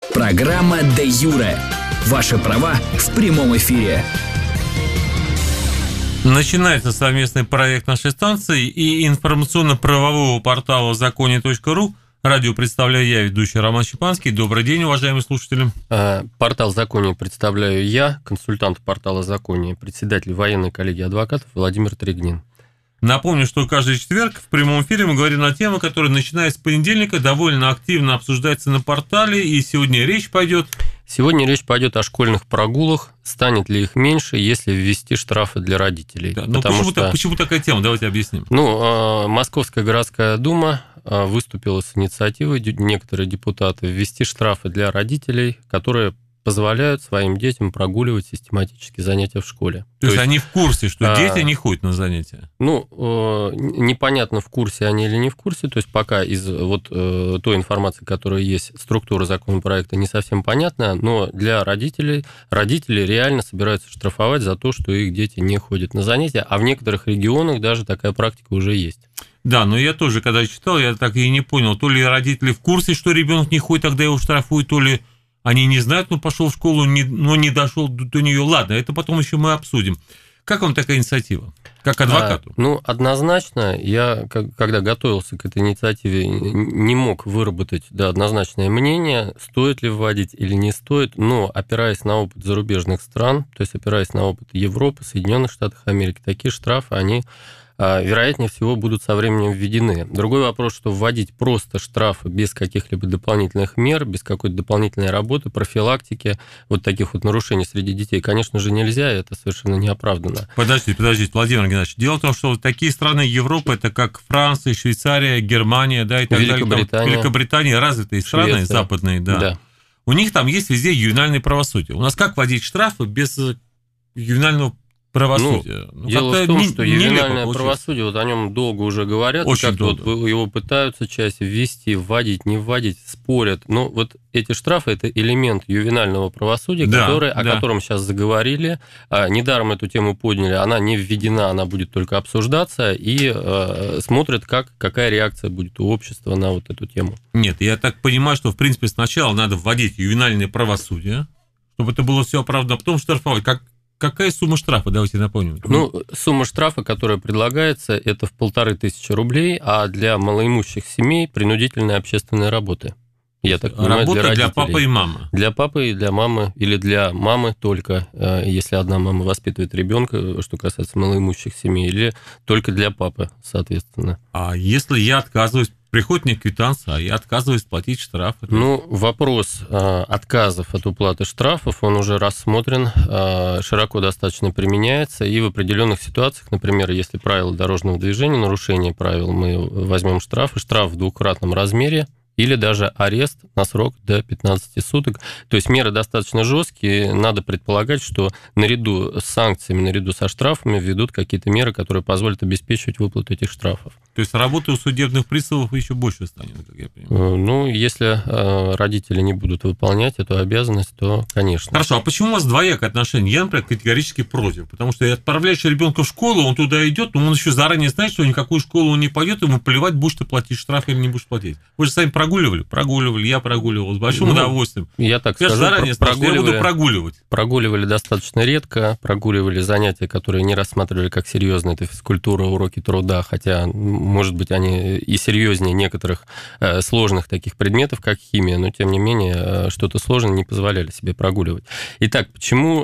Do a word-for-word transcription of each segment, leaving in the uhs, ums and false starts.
Программа «Де юре». Ваши права в прямом эфире. Начинается совместный проект нашей станции и информационно-правового портала законе точка ру. Радио представляю я, ведущий Роман Щепанский. Добрый день, уважаемые слушатели. Портал «Законе» представляю я, консультант портала «Законе», председатель военной коллегии адвокатов Владимир Трегнин. Напомню, что каждый четверг в прямом эфире мы говорим на темы, которые, начиная с понедельника, довольно активно обсуждаются на портале, и сегодня речь пойдет... Сегодня речь пойдет о школьных прогулах. Станет ли их меньше, если ввести штрафы для родителей? Да, ну почему, что... почему такая тема? Давайте объясним. Ну, Московская городская дума выступила с инициативой, некоторые депутаты, ввести штрафы для родителей, которые позволяют своим детям прогуливать систематически занятия в школе. То, То есть, есть они в курсе, что а, дети не ходят на занятия? Ну, непонятно, в курсе они или не в курсе. То есть пока из вот той информации, которая есть, структура законопроекта не совсем понятна, но для родителей, родители реально собираются штрафовать за то, что их дети не ходят на занятия, а в некоторых регионах даже такая практика уже есть. Да, но я тоже, когда читал, я так и не понял, то ли родители в курсе, что ребенок не ходит, тогда его штрафуют, то ли они не знают, но пошел в школу, но не дошел до нее. Ладно, это потом еще мы обсудим. Как вам такая инициатива, как адвокату? А, ну, однозначно, я, когда готовился к этой инициативе, не мог выработать да, однозначное мнение, стоит ли вводить или не стоит, но опираясь на опыт зарубежных стран, то есть опираясь на опыт Европы, Соединенных Штатов Америки, такие штрафы, они... вероятнее всего, будут со временем введены. Другой вопрос, что вводить просто штрафы без каких-либо дополнительных мер, без какой-то дополнительной работы, профилактики вот таких вот нарушений среди детей, конечно же, нельзя, это совершенно неоправданно. Подождите, подождите, Владимир Геннадьевич. Дело в том, что такие страны Европы, это как Франция, Швейцария, Германия, да, и так Великобритания, далее. Великобритания, развитые страны, Швеция. западные, да. да. У них там есть везде ювенальное правосудие. У нас как вводить штрафы без ювенального правосудие. Ну, ну, дело в том, что ювенальное правосудие, вот о нем долго уже говорят, Очень как-то вот его пытаются часть ввести, вводить, не вводить, спорят. Но вот эти штрафы – это элемент ювенального правосудия, да, который, да. о котором сейчас заговорили. Недаром эту тему подняли, она не введена, она будет только обсуждаться, и э, смотрят, как, какая реакция будет у общества на вот эту тему. Нет, я так понимаю, что, в принципе, сначала надо вводить ювенальное правосудие, чтобы это было все оправдано, а потом штрафовать. Как Какая сумма штрафа, давайте напомним? Ну, сумма штрафа, которая предлагается, это в полторы тысячи рублей, а для малоимущих семей принудительная общественная работа. Я так понимаю, работа для, для папы и мамы. Для папы и для мамы, или для мамы только, если одна мама воспитывает ребенка, что касается малоимущих семей, или только для папы, соответственно. А если я отказываюсь? Приходит мне квитанция, а я отказываюсь платить штраф. Ну, вопрос э, отказов от уплаты штрафов, он уже рассмотрен, э, широко достаточно применяется, и в определенных ситуациях, например, если правила дорожного движения, нарушение правил, мы возьмем штраф, и штраф в двукратном размере, или даже арест на срок до пятнадцати суток. То есть меры достаточно жесткие. Надо предполагать, что наряду с санкциями, наряду со штрафами введут какие-то меры, которые позволят обеспечивать выплату этих штрафов. То есть работы у судебных приставов еще больше станет, как я понимаю. Ну, если родители не будут выполнять эту обязанность, то, конечно. Хорошо, а почему у вас двоякое отношение? Я, например, категорически против. Потому что отправляешь ребенка в школу, он туда идет, но он еще заранее знает, что никакую школу он не пойдет, ему плевать, будешь ты платить штраф или не будешь платить. Вы же сами прогуливали? Прогуливали, я прогуливал с большим ну, удовольствием. Я так я скажу, заранее знал, что я буду прогуливать. Прогуливали достаточно редко, прогуливали занятия, которые не рассматривали как серьезные, это физкультура, уроки труда, хотя, может быть, они и серьезнее некоторых сложных таких предметов, как химия, но, тем не менее, что-то сложное не позволяли себе прогуливать. Итак, почему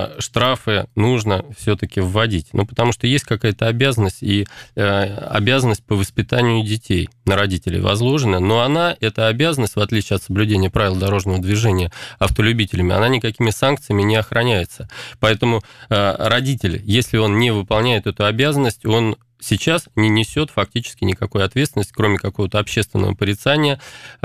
штрафы нужно все-таки вводить? Ну, потому что есть какая-то обязанность, и обязанность по воспитанию детей на родителей возложена, но она, эта обязанность, в отличие от соблюдения правил дорожного движения автолюбителями, она никакими санкциями не охраняется. Поэтому родитель, если он не выполняет эту обязанность, он сейчас не несет фактически никакой ответственности, кроме какого-то общественного порицания,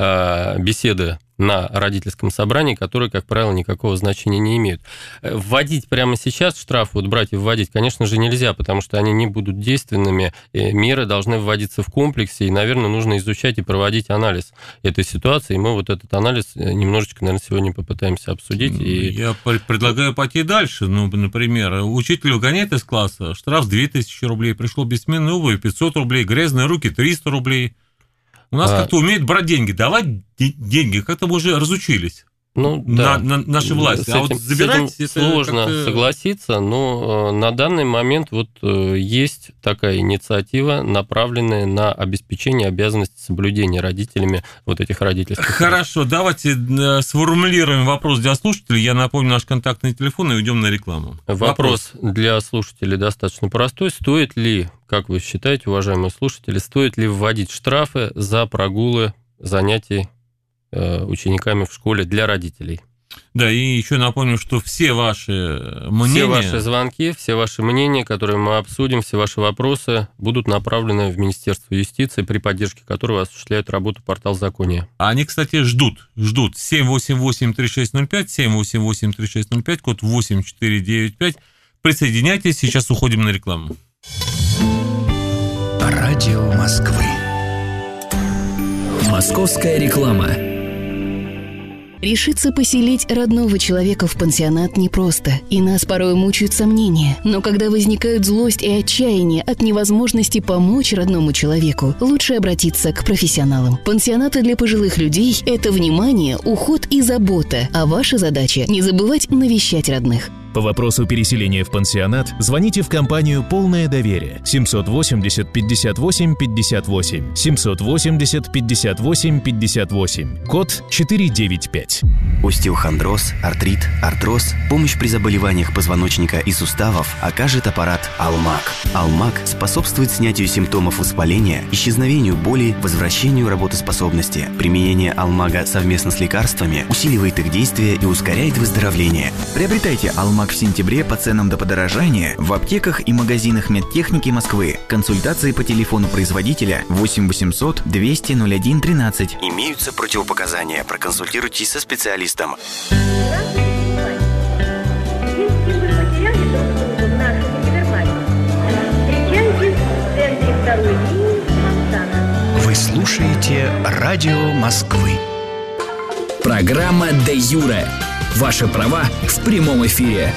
беседы на родительском собрании, которые, как правило, никакого значения не имеют. Вводить прямо сейчас штрафы, вот брать и вводить, конечно же, нельзя, потому что они не будут действенными. Меры должны вводиться в комплексе, и, наверное, нужно изучать и проводить анализ этой ситуации. И мы вот этот анализ немножечко, наверное, сегодня попытаемся обсудить. И... Я предлагаю пойти дальше. Ну, например, учитель выгоняет из класса, штраф две тысячи рублей, пришло без сменной обуви пятьсот рублей, грязные руки триста рублей. У нас а... как-то умеют брать деньги, давать деньги, как-то мы уже разучились. Ну, на, да. на наши власти. С а этим, вот забирать с этим сложно как-то... согласиться, но на данный момент вот есть такая инициатива, направленная на обеспечение обязанности соблюдения родителями вот этих родительских. Хорошо, прав. Давайте сформулируем вопрос для слушателей. Я напомню наш контактный телефон и уйдем на рекламу. Вопрос, вопрос для слушателей достаточно простой. Стоит ли, как вы считаете, уважаемые слушатели, стоит ли вводить штрафы за прогулы занятий учениками в школе для родителей? Да, и еще напомню, что все ваши мнения... Все ваши звонки, все ваши мнения, которые мы обсудим, все ваши вопросы будут направлены в Министерство юстиции, при поддержке которого осуществляет работу портал Закония. Они, кстати, ждут, ждут. семь восемь восемь три шесть ноль пять, семь восемь восемь три шесть ноль пять, код восемь четыре девять пять. Присоединяйтесь, сейчас уходим на рекламу. Радио Москвы. Московская реклама. Решиться поселить родного человека в пансионат непросто, и нас порой мучают сомнения. Но когда возникают злость и отчаяние от невозможности помочь родному человеку, лучше обратиться к профессионалам. Пансионаты для пожилых людей – это внимание, уход и забота, а ваша задача – не забывать навещать родных. По вопросу переселения в пансионат звоните в компанию «Полное доверие» семьсот восемьдесят пятьдесят восемь пятьдесят восемь, семьсот восемьдесят пятьдесят восемь пятьдесят восемь, код четыре девять пять. Остеохондроз, артрит, артроз, помощь при заболеваниях позвоночника и суставов окажет аппарат «Алмаг». «Алмаг» способствует снятию симптомов воспаления, исчезновению боли, возвращению работоспособности. Применение «Алмага» совместно с лекарствами усиливает их действие и ускоряет выздоровление. Приобретайте «Алмаг» в сентябре по ценам до подорожания в аптеках и магазинах медтехники Москвы. Консультации по телефону производителя восемь восемьсот двести ноль один тринадцать. Имеются противопоказания. Проконсультируйтесь со специалистом. Вы слушаете Радио Москвы. Программа «Де юре». Ваши права в прямом эфире.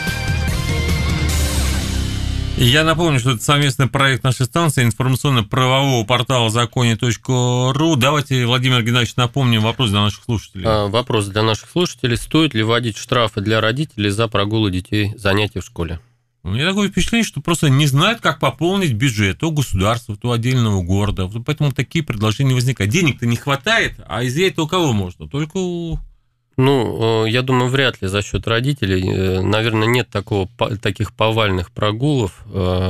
Я напомню, что это совместный проект нашей станции информационно-правового портала законе точка ру. Давайте, Владимир Геннадьевич, напомним вопрос для наших слушателей. А, вопрос для наших слушателей. Стоит ли вводить штрафы для родителей за прогулы детей занятий в школе? У меня такое впечатление, что просто не знают, как пополнить бюджет то государства, то отдельного города. Поэтому такие предложения возникают. Денег-то не хватает, а изъять-то у кого можно? Только у... Ну, я думаю, вряд ли за счет родителей. Наверное, нет такого, таких повальных прогулов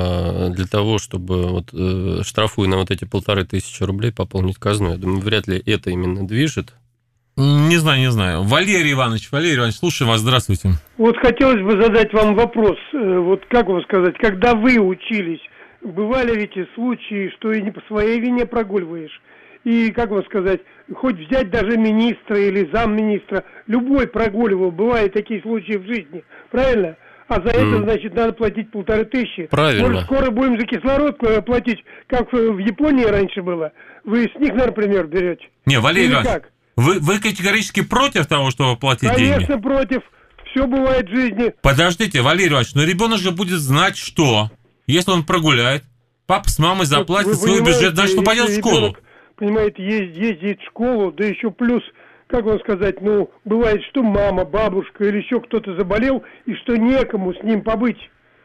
для того, чтобы вот, штрафуя на вот эти полторы тысячи рублей пополнить казну. Я думаю, вряд ли это именно движет. Не знаю, не знаю. Валерий Иванович, Валерий Иванович, слушаю вас, здравствуйте. Вот хотелось бы задать вам вопрос. Вот как вам сказать, когда вы учились, бывали ведь и случаи, что и не по своей вине прогуливаешь? И, как вам сказать, хоть взять даже министра или замминистра, любой прогуливал, бывают такие случаи в жизни, правильно? А за это, mm. значит, надо платить полторы тысячи. Правильно. Может, скоро будем за кислород платить, как в Японии раньше было? Вы с них, например, берете? Не, Валерий или Иванович, как? Вы, вы категорически против того, чтобы платить Конечно, деньги? Конечно, против. Все бывает в жизни. Подождите, Валерий Иванович, но ребенок же будет знать, что, если он прогуляет, папа с мамой заплатит свой бюджет, значит, он пойдет в школу. Понимаете, ездит в школу, да еще плюс, как вам сказать, ну, бывает, что мама, бабушка или еще кто-то заболел, и что некому с ним побыть.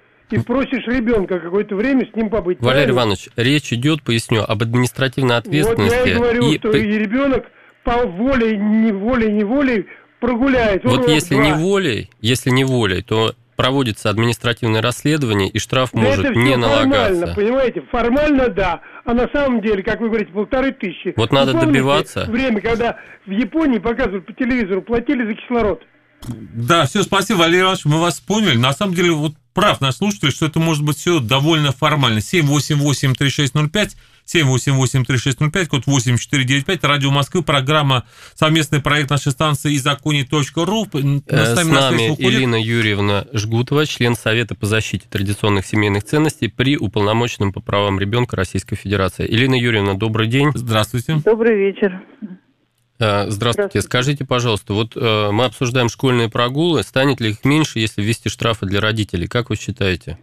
И просишь ребенка какое-то время с ним побыть. Валерий правильно? Иванович, речь идет, поясню, об административной ответственности. Вот я и говорю, и... что и ребенок по воле, неволей, неволей прогуляет. Вот урок, если два. не волей, если не волей, то проводится административное расследование, и штраф да может это не все налагаться. Формально, понимаете, формально да, а на самом деле, как вы говорите, полторы тысячи. Вот надо помните добиваться. Время, когда в Японии показывали по телевизору, платили за кислород. Да, все, спасибо, Валерий Иванович, мы вас поняли. На самом деле, вот прав наш слушатель, что это может быть все довольно формально. семь восемь восемь три шесть ноль пять, семь восемь восемь три шесть ноль пять, код восемь четыре девять пять, Радио Москвы, программа, совместный проект нашей станции и законе точка ру. С нами Ирина Юрьевна Жгутова, член Совета по защите традиционных семейных ценностей при уполномоченном по правам ребенка Российской Федерации. Ирина Юрьевна, добрый день. Здравствуйте. Добрый вечер. Здравствуйте. Здравствуйте. Скажите, пожалуйста, вот мы обсуждаем школьные прогулы. Станет ли их меньше, если ввести штрафы для родителей? Как вы считаете?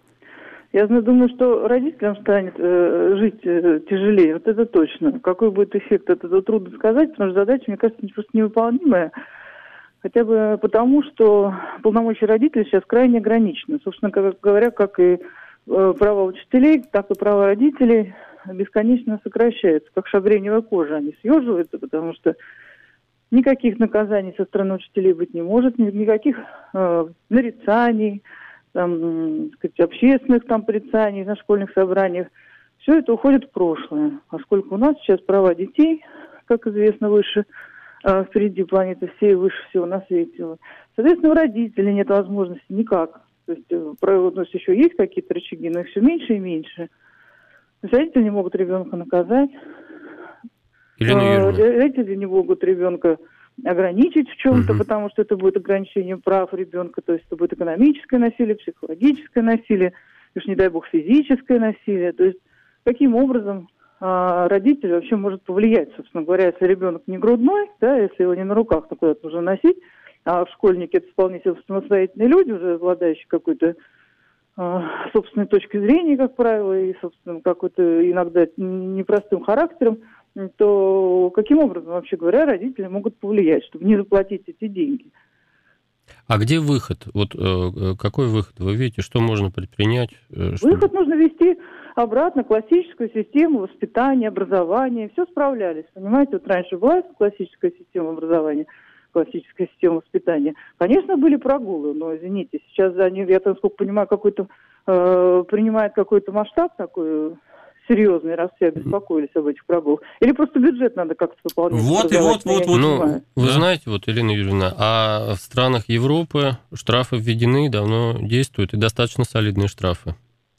Я думаю, что родителям станет э, жить э, тяжелее. Вот это точно. Какой будет эффект, это трудно сказать, потому что задача, мне кажется, просто невыполнимая. Хотя бы потому, что полномочия родителей сейчас крайне ограничены. Собственно говоря, как и права учителей, так и права родителей бесконечно сокращаются. Как шагреневая кожа, они съеживаются, потому что никаких наказаний со стороны учителей быть не может, никаких э, нарицаний, там, сказать, общественных там порицаний на школьных собраниях. Все это уходит в прошлое, поскольку у нас сейчас права детей, как известно, выше, э, впереди планеты всей, выше всего на свете. Соответственно, у родителей нет возможности никак. То есть, э, у нас еще есть какие-то рычаги, но их все меньше и меньше. То есть родители не могут ребенка наказать. Родители не могут ребенка ограничить в чем-то, угу. потому что это будет ограничение прав ребенка, то есть это будет экономическое насилие, психологическое насилие, уж не дай бог физическое насилие. То есть каким образом а, родитель вообще может повлиять, собственно говоря, если ребенок не грудной, да, если его не на руках, то куда-то нужно носить, а школьники это вполне самостоятельные люди, уже обладающие какой-то а, собственной точкой зрения, как правило, и собственным какой-то иногда непростым характером, то каким образом, вообще говоря, родители могут повлиять, чтобы не заплатить эти деньги? А где выход? Вот э, какой выход? Вы видите, что можно предпринять? Э, чтобы... Выход нужно вести обратно классическую систему воспитания, образования. Все справлялись, понимаете? Вот раньше была классическая система образования, классическая система воспитания. Конечно, были прогулы, но, извините, сейчас они, я, насколько понимаю, какой-то э, принимает какой-то масштаб такой серьезные, раз все обеспокоились об этих прогулах. Или просто бюджет надо как-то выполнять? Вот и вот, вот, вот. Ну, вы да. знаете, вот, Елена Юрьевна, а в странах Европы штрафы введены, давно действуют, и достаточно солидные штрафы.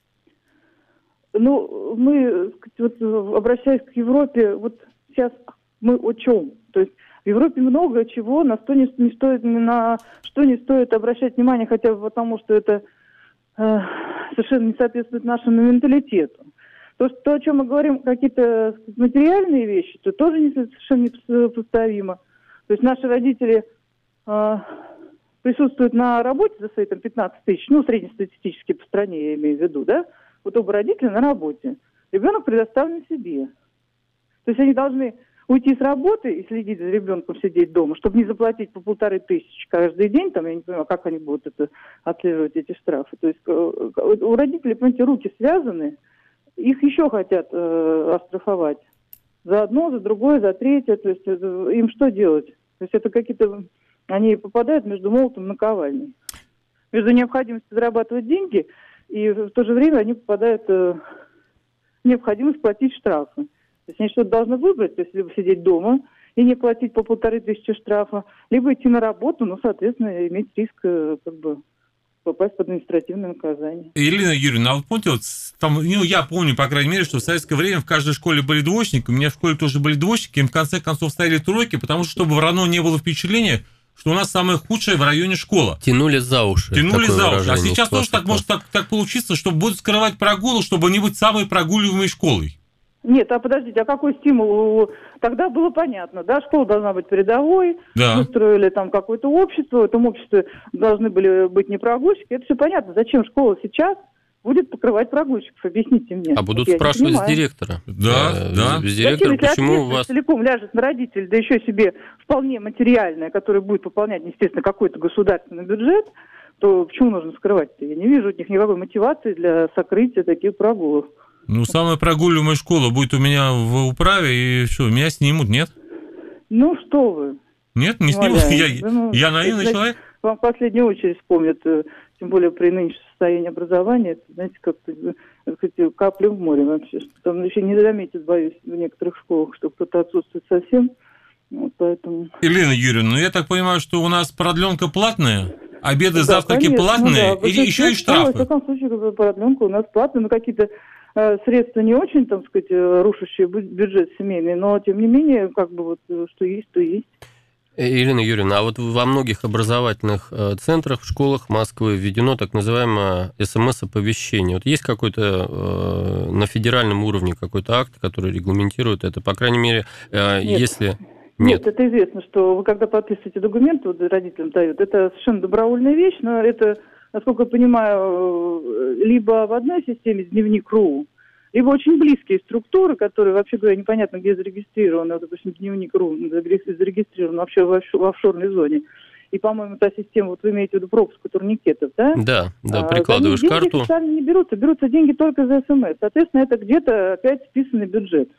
Ну, мы, вот, обращаясь к Европе, вот сейчас мы о чем? То есть в Европе много чего, на что не, не стоит, на что не стоит обращать внимание, хотя бы потому, что это э, совершенно не соответствует нашему менталитету. То, что, то, о чем мы говорим, какие-то материальные вещи, то тоже не, совершенно несопоставимо. То есть наши родители э, присутствуют на работе за свои там, пятнадцать тысяч, ну, среднестатистически по стране, я имею в виду, да? Вот оба родителя на работе. Ребенок предоставлен себе. То есть они должны уйти с работы и следить за ребенком, сидеть дома, чтобы не заплатить по полторы тысячи каждый день, там, я не понимаю, как они будут это, отслеживать эти штрафы. То есть у родителей, понимаете, руки связаны, их еще хотят э, оштрафовать. За одно, за другое, за третье. То есть это, им что делать? То есть это какие-то... Они попадают между молотом и наковальней. Между необходимостью зарабатывать деньги и в то же время они попадают э, в необходимость платить штрафы. То есть они что-то должны выбрать, то есть либо сидеть дома и не платить по полторы тысячи штрафа, либо идти на работу, но, соответственно, иметь риск э, как бы попасть под административное наказание. Елена Юрьевна, а вы помните, вот там, ну, я помню, по крайней мере, что в советское время в каждой школе были двоечники, у меня в школе тоже были двоечники, им в конце концов ставили тройки, потому что, чтобы равно не было впечатления, что у нас самая худшая в районе школа. Тянули за уши. Тянули за уши. А сейчас тоже так может так, так получиться, что будут скрывать прогулы, чтобы не быть самой прогуливаемой школой. Нет, а подождите, а какой стимул? Тогда было понятно, да, школа должна быть передовой, да. Мы строили там какое-то общество, в этом обществе должны были быть не прогульщики, это все понятно. Зачем школа сейчас будет покрывать прогульщиков, объясните мне. А будут спрашивать с директора. Да, э, да. С директора, Зачем, почему у вас... целиком ляжет на родителей, да еще себе вполне материальное, которое будет выполнять, естественно, какой-то государственный бюджет, то почему нужно скрывать-то? Я не вижу от них никакой мотивации для сокрытия таких прогулов. Ну, самая прогуливаемая школа будет у меня в управе, и что, меня снимут, нет? Ну, что вы. Нет, не снимут? Я, да, ну, я наивный это, человек? Вам в последнюю очередь вспомнят, тем более при нынешнем состоянии образования, это, знаете, как-то капля в море вообще. Что там еще не заметят, боюсь, в некоторых школах, что кто-то отсутствует совсем. Вот поэтому... Елена Юрьевна, ну я так понимаю, что у нас продленка платная? Обеды, да, завтраки конечно, платные, ну, да. или еще и штрафы? В таком случае продленка у нас платная, но какие-то э, средства не очень, там сказать, рушащие бюджет семейный, но тем не менее, как бы вот что есть, то есть. Елена Юрьевна, а вот во многих образовательных э, центрах, в школах Москвы введено так называемое эс эм эс-оповещение. Вот есть какой-то э, на федеральном уровне какой-то акт, который регламентирует это? По крайней мере, э, Нет. если... Нет. Нет, это известно, что вы когда подписываете документы, вот родителям дают, это совершенно добровольная вещь, но это, насколько я понимаю, либо в одной системе дневник точка ру, либо очень близкие структуры, которые, вообще говоря, непонятно где зарегистрированы, вот, допустим, дневник точка ру зарегистрирован вообще в офшорной зоне, и, по-моему, та система, вот вы имеете в виду пропуск турникетов, да? Да, да, прикладываешь деньги карту. Деньги не берутся, берутся деньги только за СМС. Соответственно, это где-то опять списанный бюджет.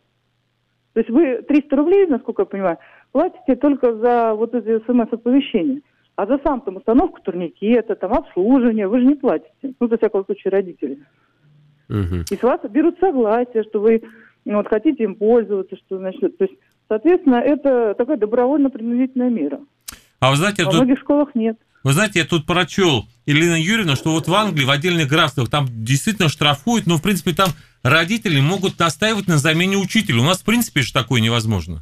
То есть вы триста рублей, насколько я понимаю, платите только за вот эти СМС-оповещения. А за сам там установку турникета, там обслуживание вы же не платите. Ну, во всяком случае, родители. Угу. И с вас берут согласие, что вы ну, вот, хотите им пользоваться, что значит. То есть, соответственно, это такая добровольно-принудительная мера. А вы знаете, Во тут... многих школах нет. Вы знаете, я тут прочел, Елена Юрьевна, что вот в Англии, в отдельных графствах, там действительно штрафуют, но, в принципе, там родители могут настаивать на замене учителя. У нас, в принципе, же такое невозможно.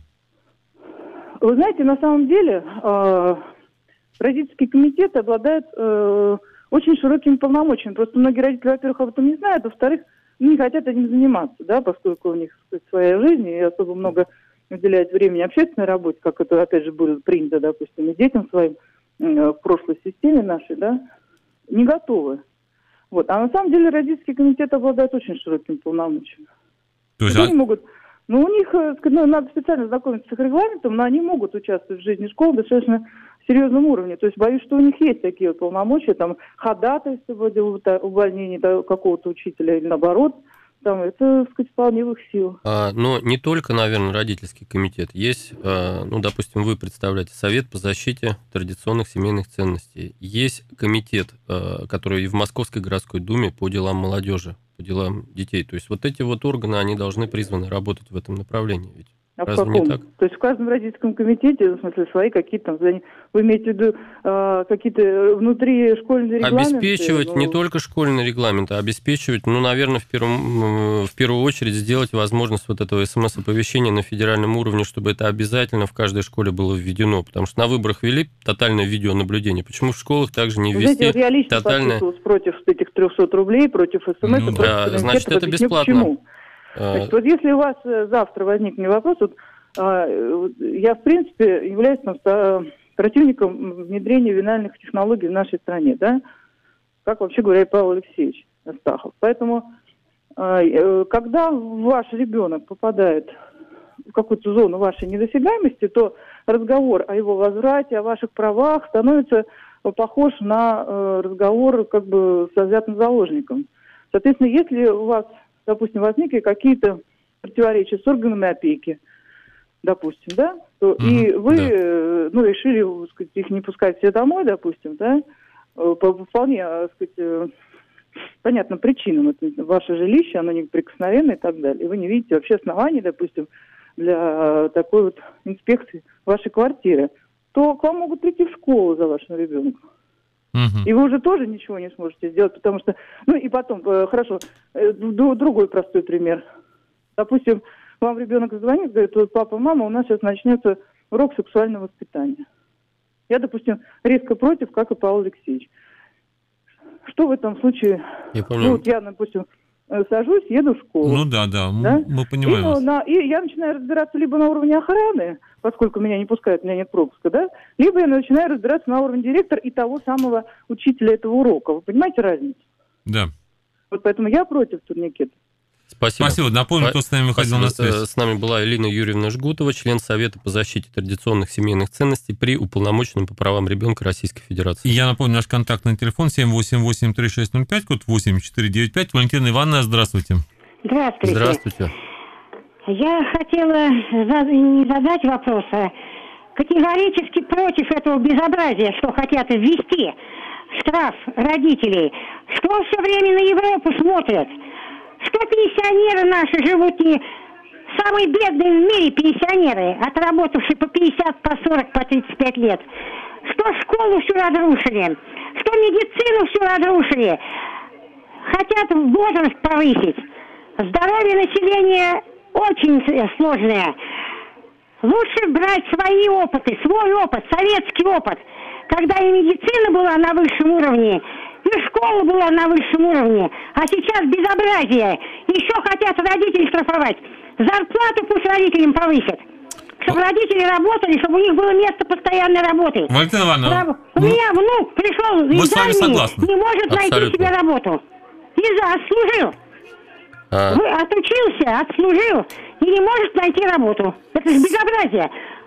Вы знаете, на самом деле, э, родительский комитет обладает э, очень широкими полномочиями. Просто многие родители, во-первых, об этом не знают, а во-вторых, не хотят этим заниматься, да, поскольку у них, так сказать, своя жизнь, и особо много уделяют времени общественной работе, как это, опять же, было принято, допустим, и детям своим, в прошлой системе нашей, да, не готовы. Вот. А на самом деле родительский комитет обладает очень широким полномочиями. То есть, они а... могут, ну, у них, ну, надо специально знакомиться с их регламентом, но они могут участвовать в жизни школы достаточно серьезном уровне. То есть боюсь, что у них есть такие вот полномочия, там, ходатайство вроде увольнения какого-то учителя или наоборот. Там, это, так сказать, вполне в их силу. А, но не только, наверное, родительский комитет. Есть, а, ну, допустим, вы представляете Совет по защите традиционных семейных ценностей. Есть комитет, а, который и в Московской городской думе по делам молодежи, по делам детей. То есть вот эти вот органы, они должны призваны работать в этом направлении. Ведь а разве в каком? не так? То есть в каждом родительском комитете, в смысле, свои какие-то там задания. Вы имеете в виду э, какие-то внутри школьные регламенты? Обеспечивать ну... не только школьные регламенты, а обеспечивать, ну, наверное, в первом, в первую очередь сделать возможность вот этого смс-оповещения на федеральном уровне, чтобы это обязательно в каждой школе было введено. Потому что на выборах ввели тотальное видеонаблюдение. Почему в школах также не ввести? Знаете, вот я лично тотальное... подписывалась против этих трехсот рублей, против СМС. Ну, да, значит, это бесплатно. Почему? Значит, вот если у вас завтра возникнет вопрос, вот, я, в принципе, являюсь там, противником внедрения винальных технологий в нашей стране, да, как вообще говоря и Павел Алексеевич Астахов. Поэтому, когда ваш ребенок попадает в какую-то зону вашей недосягаемости, то разговор о его возврате, о ваших правах становится похож на разговор как бы с взятым заложником. Соответственно, если у вас, допустим, возникли какие-то противоречия с органами опеки, допустим, да, то mm-hmm, и вы, да. ну, решили, так сказать, их не пускать все домой, допустим, да, по вполне, так сказать, понятным причинам. Это ваше жилище, оно неприкосновенное и так далее. И вы не видите вообще оснований, допустим, для такой вот инспекции вашей квартиры, то к вам могут прийти в школу за вашим ребенком. Mm-hmm. И вы уже тоже ничего не сможете сделать, потому что... Ну и потом, хорошо, другой простой пример. Допустим, вам ребенок звонит, говорит, вот папа, мама, у нас сейчас начнется урок сексуального воспитания. Я, допустим, резко против, как и Павел Алексеевич. Что в этом случае? Я помню. Ну, вот я, допустим, сажусь, еду в школу. Ну да, да, да? мы понимаем. И, ну, на, и я начинаю разбираться либо на уровне охраны, поскольку меня не пускают, у меня нет пропуска, да, либо я начинаю разбираться на уровне директора и того самого учителя этого урока. Вы понимаете разницу? Да. Вот поэтому я против турникета. Спасибо. Спасибо. Напомню, кто с нами выходил на связь. С нами была Елена Юрьевна Жгутова, член Совета по защите традиционных семейных ценностей при уполномоченном по правам ребенка Российской Федерации. И я напомню, наш контактный телефон семь восемь восемь три шесть ноль пять, код восемь четыре девять пять. Валентина Ивановна, здравствуйте. Здравствуйте. Здравствуйте. Я хотела не задать вопрос, а категорически против этого безобразия, что хотят ввести штраф родителей, что все время на Европу смотрят. Что пенсионеры наши живут не самые бедные в мире пенсионеры, отработавшие по пятьдесят, по сорок, по тридцать пять лет. Что школу всю разрушили, что медицину всю разрушили. Хотят возраст повысить. Здоровье населения очень сложное. Лучше брать свои опыты, свой опыт, советский опыт. Когда и медицина была на высшем уровне, и школа была на высшем уровне, а сейчас безобразие. Еще хотят родителей штрафовать. Зарплату пусть родителям повысят. Чтобы родители работали, чтобы у них было место постоянной работы. Валентина Ивановна, у ну, меня внук пришел из армии, не может Абсолютно. найти себе работу. И за, отслужил. А... Вы отучился, отслужил и не может найти работу. Это же безобразие.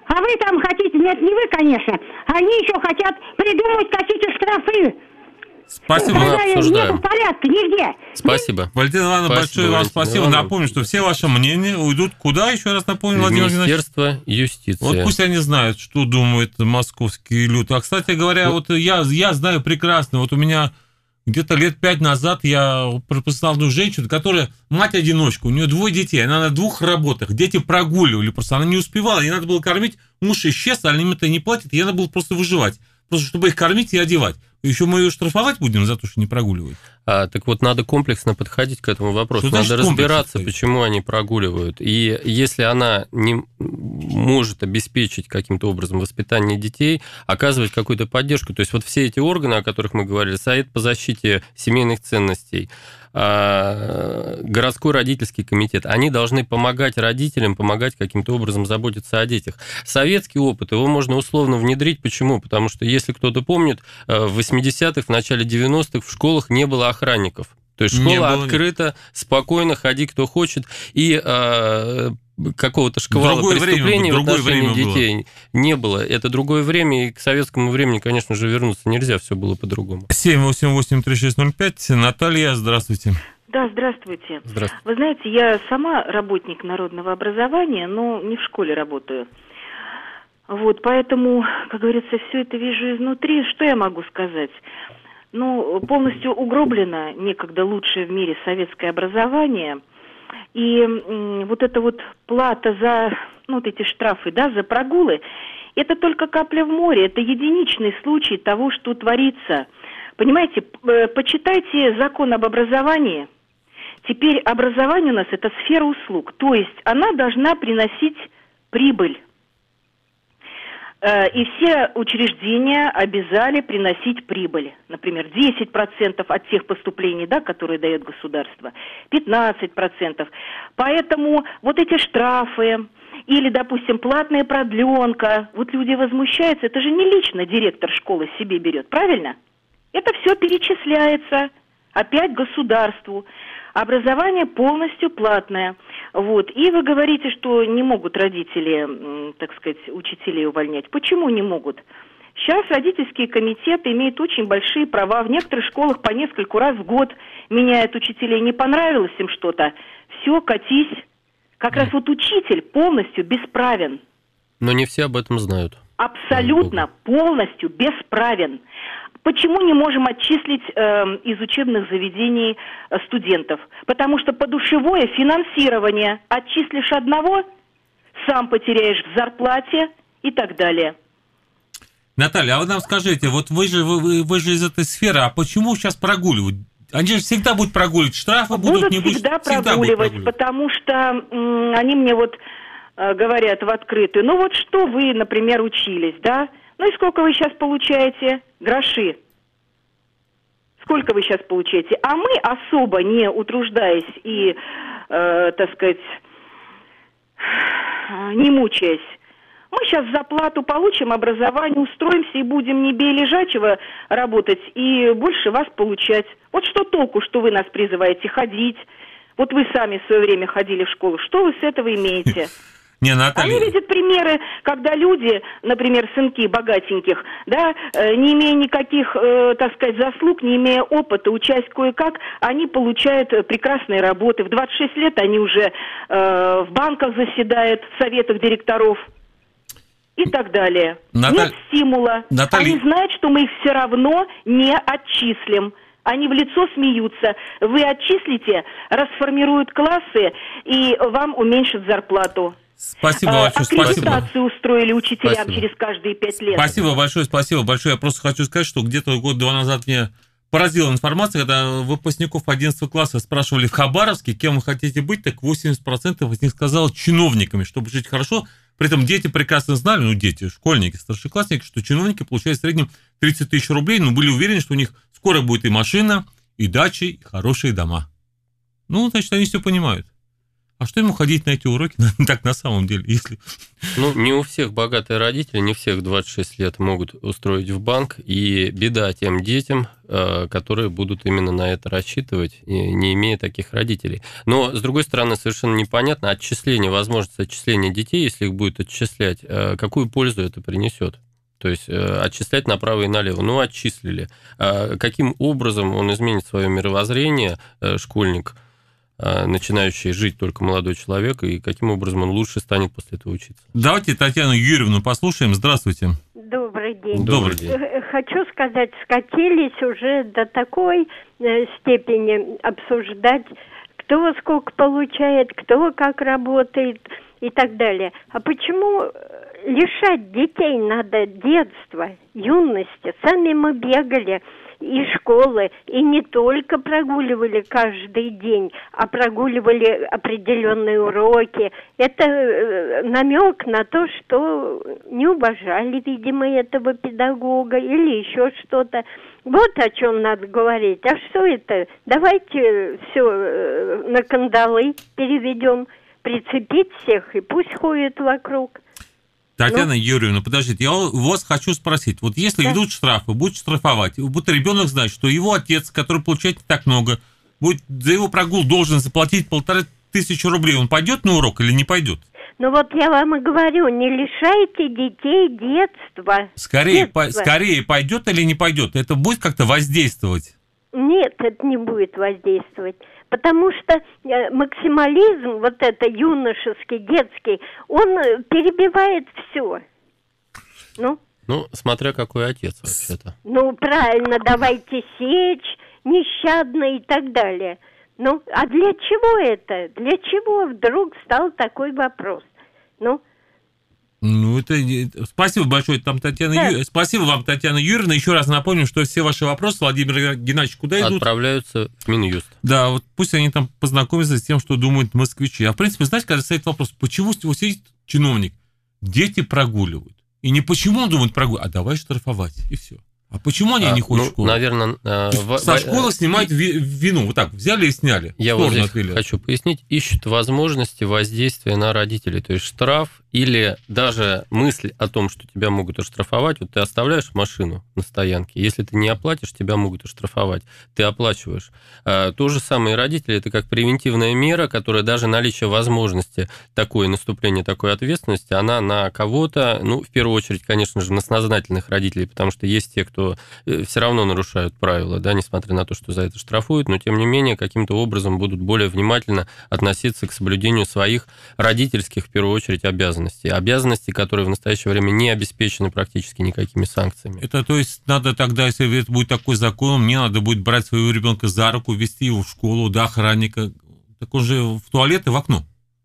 А вы там хотите, нет, не вы, конечно, они еще хотят придумать какие-то штрафы. Спасибо. Мы обсуждаем. Нет порядка нигде. Спасибо. Валентина Ивановна, большое вам спасибо. Напомню, что все ваши мнения уйдут куда? Еще раз напомню, Владимир Владимирович. Министерство юстиции. Вот пусть они знают, что думают московские люди. А, кстати говоря, вот, вот я, я знаю прекрасно, вот у меня где-то лет пять назад я прописал одну женщину, которая мать-одиночка, у нее двое детей, она на двух работах, дети прогуливали, просто она не успевала, ей надо было кормить, муж исчез, алименты не платит, ей надо было просто выживать, просто чтобы их кормить и одевать. Еще мы ее штрафовать будем за то, что не прогуливают. А, так вот, надо комплексно подходить к этому вопросу. Что надо разбираться, почему они прогуливают. И если она не может обеспечить каким-то образом воспитание детей, оказывать какую-то поддержку. То есть вот все эти органы, о которых мы говорили, Совет по защите семейных ценностей, городской родительский комитет, они должны помогать родителям, помогать каким-то образом заботиться о детях. Советский опыт, его можно условно внедрить. Почему? Потому что, если кто-то помнит, в восьмидесятых, в начале девяностых в школах не было охранников. То есть школа открыта, спокойно, ходи кто хочет, и э, какого-то шквала другое преступлений время, в отношении детей было. не было. Это другое время, и к советскому времени, конечно же, вернуться нельзя, все было по-другому. семь восемь восемь три шесть ноль пять. Наталья, здравствуйте. Да, здравствуйте. Здравствуйте. Вы знаете, я сама работник народного образования, но не в школе работаю. Вот, поэтому, как говорится, все это вижу изнутри. Что я могу сказать? Ну, полностью угроблено некогда лучшее в мире советское образование. И м, вот эта вот плата за, ну, вот эти штрафы, да, за прогулы, это только капля в море, это единичный случай того, что творится. Понимаете, почитайте закон об образовании. Теперь образование у нас это сфера услуг, то есть она должна приносить прибыль. И все учреждения обязали приносить прибыль. Например, десять процентов от тех поступлений, да, которые дает государство, пятнадцать процентов. Поэтому вот эти штрафы или, допустим, платная продленка, вот люди возмущаются, это же не лично директор школы себе берет, правильно? Это все перечисляется опять государству. Образование полностью платное. Вот. И вы говорите, что не могут родители, так сказать, учителей увольнять. Почему не могут? Сейчас родительские комитеты имеют очень большие права. В некоторых школах по нескольку раз в год меняют учителей. Не понравилось им что-то, все, катись. Как раз вот учитель полностью бесправен. Но не все об этом знают. Абсолютно, полностью бесправен. Почему не можем отчислить э, из учебных заведений э, студентов? Потому что подушевое финансирование. Отчислишь одного, сам потеряешь в зарплате и так далее. Наталья, а вы нам скажите, вот вы же, вы, вы же из этой сферы, а почему сейчас прогуливают? Они же всегда будут прогуливать, штрафы будут, будут не будут, всегда всегда прогуливать, будут прогуливать, потому что м, они мне вот э, говорят в открытую, ну вот что вы, например, учились, да? Ну и сколько вы сейчас получаете? Гроши. Сколько вы сейчас получаете? А мы, особо не утруждаясь и, э, так сказать, не мучаясь, мы сейчас зарплату получим, образование, устроимся и будем не бей лежачего работать и больше вас получать. Вот что толку, что вы нас призываете ходить? Вот вы сами в свое время ходили в школу. Что вы с этого имеете? Не, Наталья. Они видят примеры, когда люди, например, сынки богатеньких, да, не имея никаких, э, так сказать, заслуг, не имея опыта, учась кое-как, они получают прекрасные работы. В двадцать шесть лет они уже э, в банках заседают, в советах директоров и так далее. Наталья... Нет стимула. Наталья... Они знают, что мы их все равно не отчислим. Они в лицо смеются. Вы отчислите, расформируют классы и вам уменьшат зарплату. Спасибо большое, спасибо. Аккредитацию устроили учителям спасибо. через каждые пять лет. Спасибо большое, спасибо большое. Я просто хочу сказать, что где-то год-два назад мне поразила информация, когда выпускников одиннадцатого класса спрашивали в Хабаровске, кем вы хотите быть, так восемьдесят процентов из них сказало чиновниками, чтобы жить хорошо. При этом дети прекрасно знали, ну дети, школьники, старшеклассники, что чиновники получают в среднем тридцать тысяч рублей, но были уверены, что у них скоро будет и машина, и дачи, и хорошие дома. Ну, значит, они все понимают. А что ему ходить на эти уроки так на самом деле, если... Ну, не у всех богатые родители, не всех двадцать шесть лет могут устроить в банк, и беда тем детям, которые будут именно на это рассчитывать, не имея таких родителей. Но, с другой стороны, совершенно непонятно отчисление, возможность отчисления детей, если их будет отчислять, какую пользу это принесет. То есть отчислять направо и налево. Ну, отчислили. Каким образом он изменит свое мировоззрение, школьник, начинающий жить только молодой человек, и каким образом он лучше станет после этого учиться? Давайте Татьяну Юрьевну послушаем. Здравствуйте. Добрый день. Добрый день. Хочу сказать, скатились уже до такой степени обсуждать, кто сколько получает, кто как работает и так далее. А почему лишать детей надо детства, юности? Сами мы бегали из школы, и не только прогуливали каждый день, а прогуливали определенные уроки. Это намек на то, что не уважали, видимо, этого педагога или еще что-то. Вот о чем надо говорить. А что это? Давайте все на кандалы переведем, прицепить всех, и пусть ходят вокруг. Татьяна ну, Юрьевна, подождите, я у вас хочу спросить. Вот если да. ведут штрафы, будут штрафовать, будет ребенок знать, что его отец, который получает не так много, будет за его прогул должен заплатить полторы тысячи рублей, он пойдет на урок или не пойдет? Ну вот я вам и говорю, не лишайте детей детства. Скорее, детства. По, скорее пойдет или не пойдет? Это будет как-то воздействовать? Нет, это не будет воздействовать. Потому что максимализм, вот это юношеский, детский, он перебивает все. Ну? Ну, смотря какой отец вообще-то. Ну, правильно, давайте сечь нещадно и так далее. Ну, а для чего это? Для чего вдруг стал такой вопрос? Ну? Ну, это... Спасибо большое, там, Татьяна да. Ю... Спасибо вам, Татьяна Юрьевна. Еще раз напомню, что все ваши вопросы, Владимир Геннадьевич, куда идут? Отправляются в Минюст. Да, вот пусть они там познакомятся с тем, что думают москвичи. А в принципе, знаете, когда стоит вопрос, почему сидит чиновник, дети прогуливают. И не почему он думает прогуливать, а давай штрафовать, и все. А почему они а, не ходят ну, в школу? Наверное, э, со в, школы снимают ви, вину. Вот так, взяли и сняли. Я вот здесь отвели. Хочу пояснить. Ищут возможности воздействия на родителей. То есть штраф или даже мысль о том, что тебя могут оштрафовать. Вот ты оставляешь машину на стоянке. Если ты не оплатишь, тебя могут оштрафовать. Ты оплачиваешь. А, то же самое и родители. Это как превентивная мера, которая даже наличие возможности такое наступление, такой ответственности, она на кого-то, ну, в первую очередь, конечно же, на сознательных родителей, потому что есть те, кто все равно нарушают правила, да, несмотря на то, что за это штрафуют, но тем не менее каким-то образом будут более внимательно относиться к соблюдению своих родительских, в первую очередь, обязанностей. Обязанностей, которые в настоящее время не обеспечены практически никакими санкциями. Это, то есть, надо тогда, если это будет такой закон, мне надо будет брать своего ребенка за руку, вести его в школу, до охранника, так он же в туалет и в окно.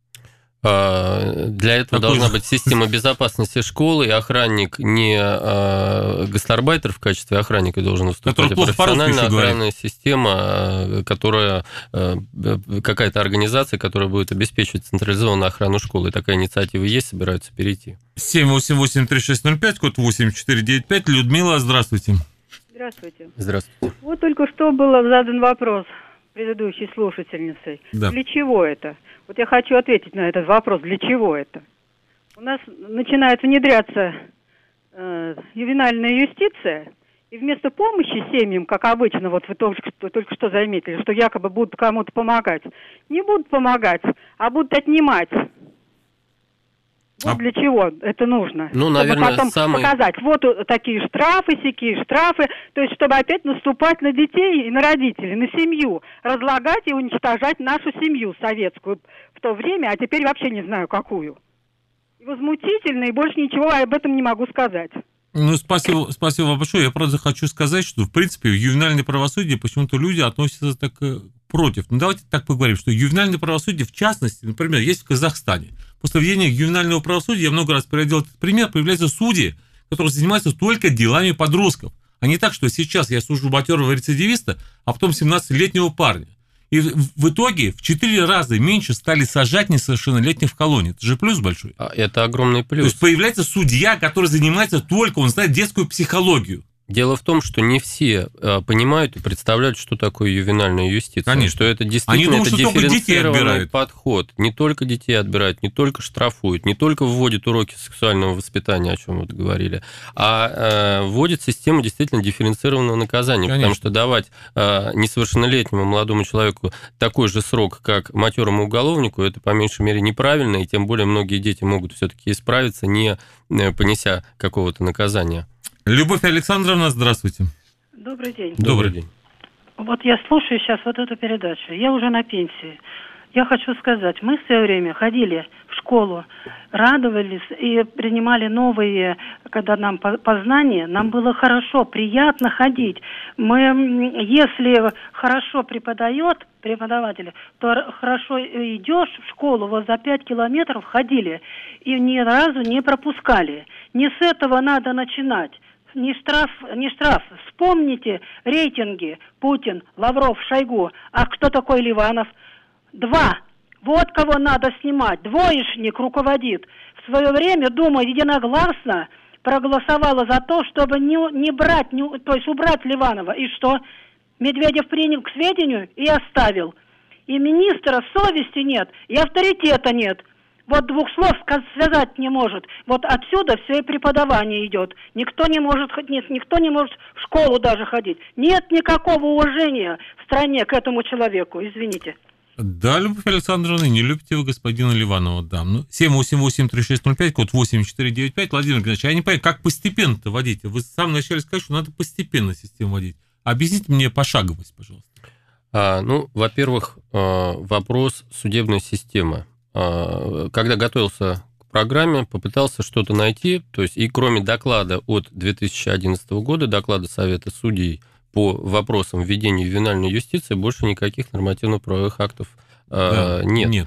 Для этого Такой должна же. быть система безопасности школы, и охранник не а, гастарбайтер в качестве охранника должен выступать, а профессиональная охранная система, которая какая-то организация, которая будет обеспечивать централизованную охрану школы. И такая инициатива есть, собираются перейти. семь восемь восемь три шесть ноль пять, код восемь четыре девять пять. Людмила, здравствуйте. Здравствуйте. Здравствуйте. Вот только что был задан вопрос предыдущей слушательницей. Да. Для чего это? Вот я хочу ответить на этот вопрос. Для чего это? У нас начинает внедряться э, ювенальная юстиция, и вместо помощи семьям, как обычно, вот вы только что, только что заметили, что якобы будут кому-то помогать, не будут помогать, а будут отнимать. Вот а... для чего это нужно. Ну, чтобы наверное, потом самый... показать, вот такие штрафы, сякие штрафы, то есть чтобы опять наступать на детей и на родителей, на семью, разлагать и уничтожать нашу семью советскую в то время, а теперь вообще не знаю какую. И возмутительно, и больше ничего об этом не могу сказать. Ну, спасибо, спасибо вам большое. Я просто хочу сказать, что, в принципе, в ювенальное правосудие почему-то люди относятся так против. Ну, давайте так поговорим, что ювенальное правосудие, в частности, например, есть в Казахстане. После введения ювенального правосудия, я много раз приводил этот пример, появляются судьи, которые занимаются только делами подростков. А не так, что сейчас я сужу матерого рецидивиста, а потом семнадцатилетнего парня. И в итоге в четыре раза меньше стали сажать несовершеннолетних в колонии. Это же плюс большой. Это огромный плюс. То есть появляется судья, который занимается только, он знает детскую психологию. Дело в том, что не все э, понимают и представляют, что такое ювенальная юстиция. Конечно. Что это действительно Они думают, это что дифференцированный подход. Не только детей отбирают, не только штрафуют, не только вводят уроки сексуального воспитания, о чем вы говорили, а э, вводят систему действительно дифференцированного наказания. Конечно. Потому что давать э, несовершеннолетнему молодому человеку такой же срок, как матерому уголовнику, это по меньшей мере неправильно, и тем более многие дети могут все-таки исправиться, не понеся какого-то наказания. Любовь Александровна, здравствуйте. Добрый день. Добрый день. Вот я слушаю сейчас вот эту передачу. Я уже на пенсии. Я хочу сказать, мы в свое время ходили в школу, радовались и принимали новые, когда нам познания, нам было хорошо, приятно ходить. Мы, если хорошо преподает преподаватель, то хорошо идешь в школу, вот за пять километров ходили и ни разу не пропускали. Не с этого надо начинать. Не штраф, не штраф. Вспомните рейтинги Путин, Лавров, Шойгу. А кто такой Ливанов? Два. Вот кого надо снимать. Двоечник руководит. В свое время Дума единогласно проголосовала за то, чтобы не, не брать, не, то есть убрать Ливанова. И что? Медведев принял к сведению и оставил. И министра совести нет, и авторитета нет. Вот двух слов связать не может. Вот отсюда все и преподавание идет. Никто не может, нет, никто не может в школу даже ходить. Нет никакого уважения в стране к этому человеку. Извините. Да, Любовь Александровна, не любите вы господина Ливанова, да. Ну, семь восемь восемь три шесть ноль пять, код восемь четыре девять пять. Владимир Геннадьевич, я не понимаю, как постепенно-то водить? Вы в самом начале сказали, что надо постепенно систему водить. Объясните мне пошаговость, пожалуйста. А, ну, во-первых, вопрос судебной системы. Когда готовился к программе, попытался что-то найти, то есть и кроме доклада от две тысячи одиннадцатого года, доклада Совета судей по вопросам введения ювенальной юстиции, больше никаких нормативно-правовых актов да, нет. нет.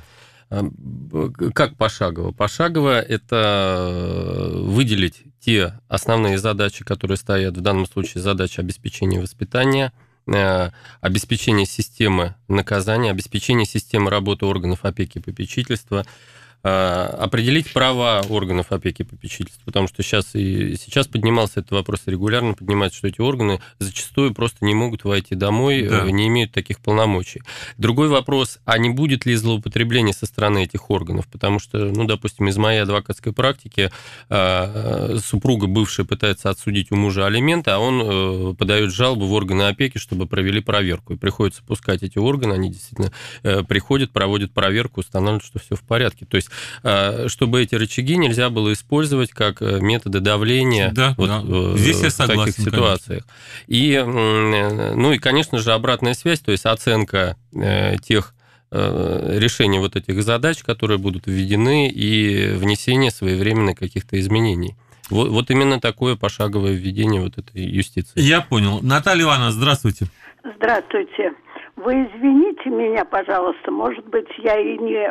Как пошагово? Пошагово – это выделить те основные задачи, которые стоят, в данном случае задача обеспечения воспитания, обеспечение системы наказания, обеспечение системы работы органов опеки и попечительства, определить права органов опеки и попечительства, потому что сейчас и сейчас поднимался этот вопрос, регулярно поднимается, что эти органы зачастую просто не могут войти домой, да. не имеют таких полномочий. Другой вопрос, а не будет ли злоупотребление со стороны этих органов, потому что, ну, допустим, из моей адвокатской практики супруга бывшая пытается отсудить у мужа алименты, а он подает жалобу в органы опеки, чтобы провели проверку, и приходится пускать эти органы, они действительно приходят, проводят проверку, устанавливают, что все в порядке. То есть чтобы эти рычаги нельзя было использовать как методы давления да, вот, да. Здесь я согласен, в таких ситуациях. Конечно. И, ну и, конечно же, обратная связь, то есть оценка тех решений вот этих задач, которые будут введены, и внесение своевременно каких-то изменений. Вот, вот именно такое пошаговое введение вот этой юстиции. Я понял. Наталья Ивановна, здравствуйте. Здравствуйте. Вы извините меня, пожалуйста, может быть, я и не...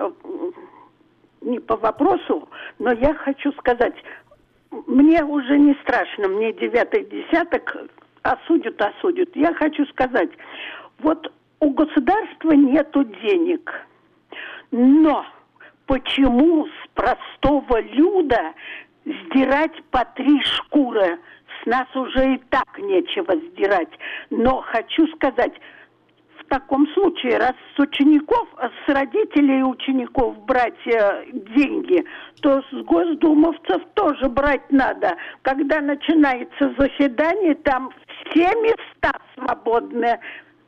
не по вопросу, но я хочу сказать, мне уже не страшно, мне девятый десяток, осудят, осудят. Я хочу сказать, вот у государства нету денег, но почему с простого люда сдирать по три шкуры? С нас уже и так нечего сдирать, но хочу сказать, в таком случае, раз с учеников, с родителей учеников брать э, деньги, то с госдумовцев тоже брать надо. Когда начинается заседание, там все места свободны.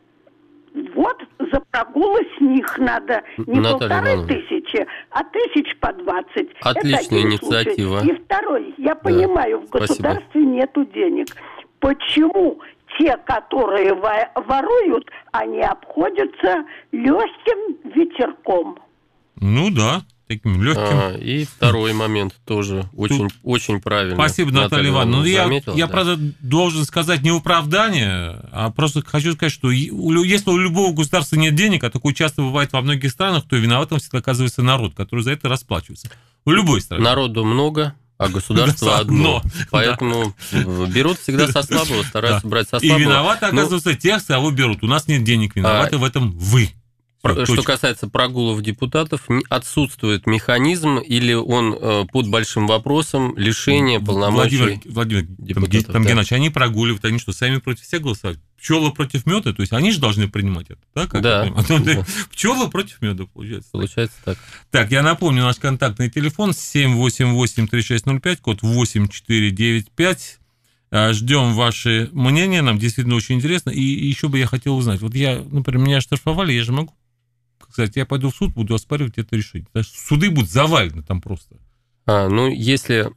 Вот за прогулы с них надо не Наталья полторы Ивановна. тысячи, а тысяч по двадцать. Отличная инициатива. Случай. И второй, я да. понимаю, в государстве Спасибо. нету денег. Почему те, которые воруют, они обходятся легким ветерком? Ну да, таким легким. А, и второй момент тоже очень, очень правильно. Спасибо, Наталья, Наталья Ивановна. Ну, я, заметила, я да. правда, должен сказать не оправдание, а просто хочу сказать, что если у любого государства нет денег, а такое часто бывает во многих странах, то виноватым всегда оказывается народ, который за это расплачивается. У любой страны. Народу много, а государство одно. Поэтому берут всегда со слабого, стараются брать со слабого. И виноваты, оказывается, тех, с кого берут. У нас нет денег, виноваты в этом вы. Про, что касается прогулов депутатов, отсутствует механизм или он э, под большим вопросом лишения полномочий Владимир, Владимир депутатов. Там, да. Геннадьевич, они прогуливают, они что, сами против всех голосовать? Пчелы против меда, то есть они же должны принимать это, да? Как да. да. Пчелы против меда, получается. Получается так. Так, я напомню, наш контактный телефон семь восемь восемь три шесть ноль пять, код восемь четыре девять пять. Ждем ваше мнение, нам действительно очень интересно. И еще бы я хотел узнать, вот я, например, меня оштрафовали, я же могу, кстати, я пойду в суд, буду оспаривать это решение. Суды будут завалены там просто. А, ну, если...